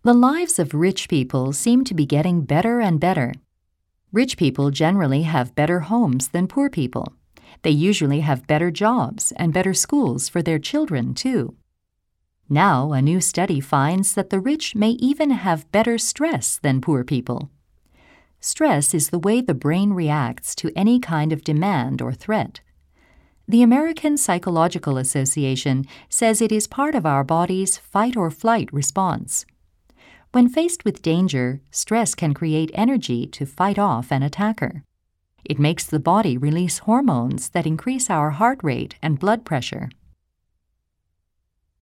The lives of rich people seem to be getting better and better. Rich people generally have better homes than poor people. They usually have better jobs and better schools for their children, too. Now, a new study finds that the rich may even have better stress than poor people. Stress is the way the brain reacts to any kind of demand or threat. The American Psychological Association says it is part of our body's fight-or-flight response. When faced with danger, stress can create energy to fight off an attacker. It makes the body release hormones that increase our heart rate and blood pressure.